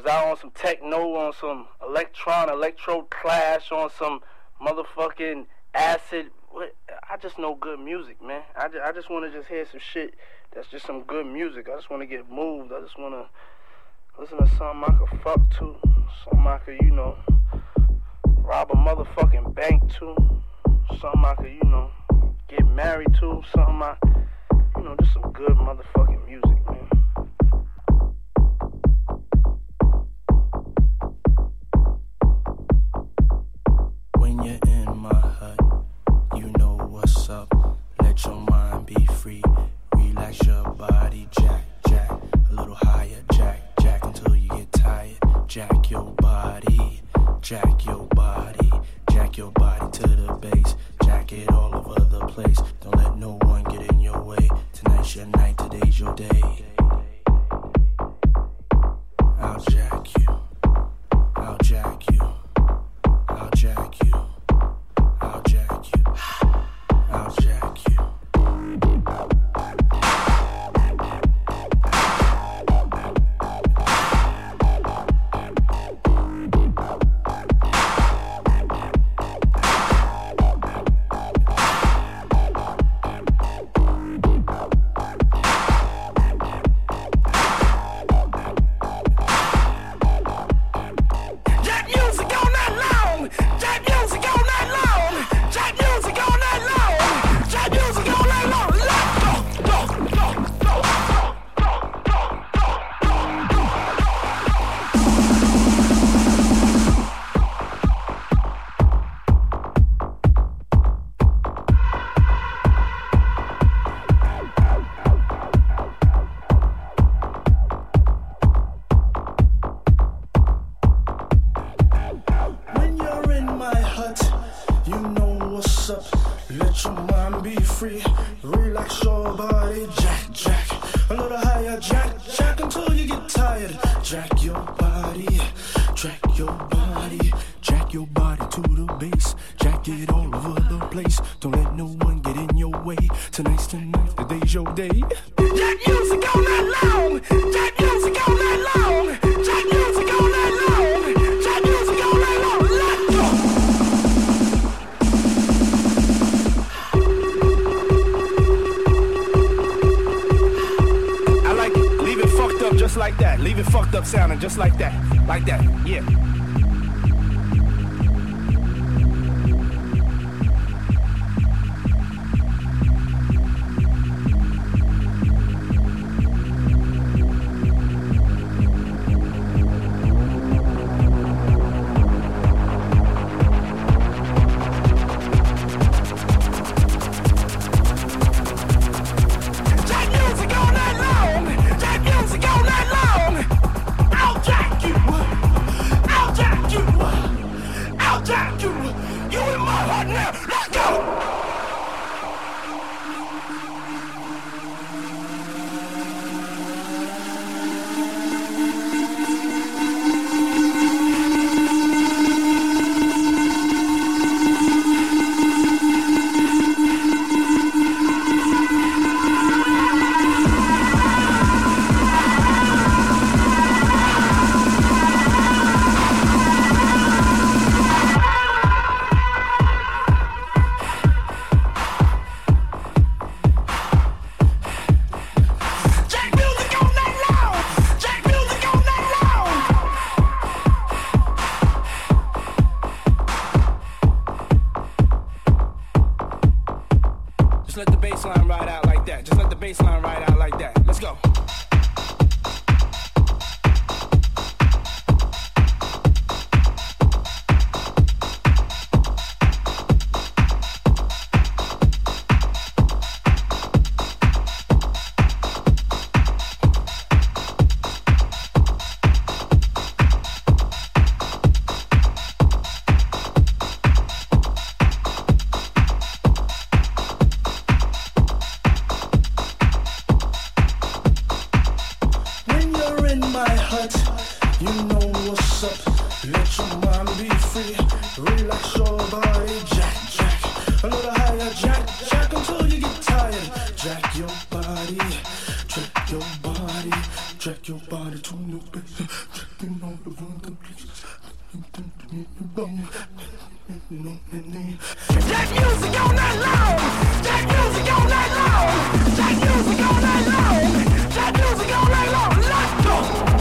was out on some techno, on some electro clash, on some motherfucking acid. I just know good music, man. I just want to just hear some shit that's just some good music. I just want to get moved. I just want to listen to something I could fuck to, something I could, rob a motherfucking bank to, something I could, get married to, something just some good motherfucking music, man. When you're in my hut, you know what's up. Let your mind be free. Relax your body, jack, jack. A little higher, jack, jack until you get tired. Jack your body, jack your body. Jack your body to the base. Jack it all over the place. Don't let no one get in your way. Tonight's your night, today's your day. I'll jack you. I'll jack you. I'll jack you. I'll jack you. I'll jack you. Just like that, yeah. Just let the bass line ride out like that. Just let the bass line ride out like that. Let's go. You know what's up, let your mind be free. Relax your body, jack, jack. A little higher, jack, jack until you get tired. Jack your body, jack your body, jack your body to no place. That music all night long. That music all night long. That music all night long. That music all night long. Let's go.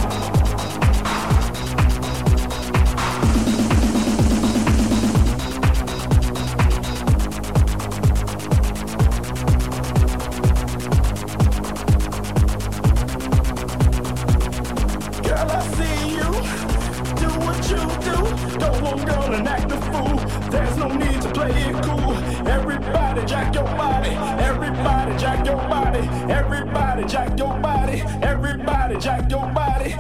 Girl, I see you. Do what you do. Don't want girl and act a fool. There's no need to play it cool. Everybody jack your body. Everybody jack your body. Everybody jack your body. Everybody jack your body.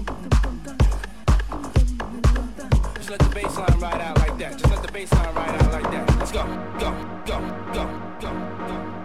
Just let the bass line ride out like that. Just let the bass line ride out.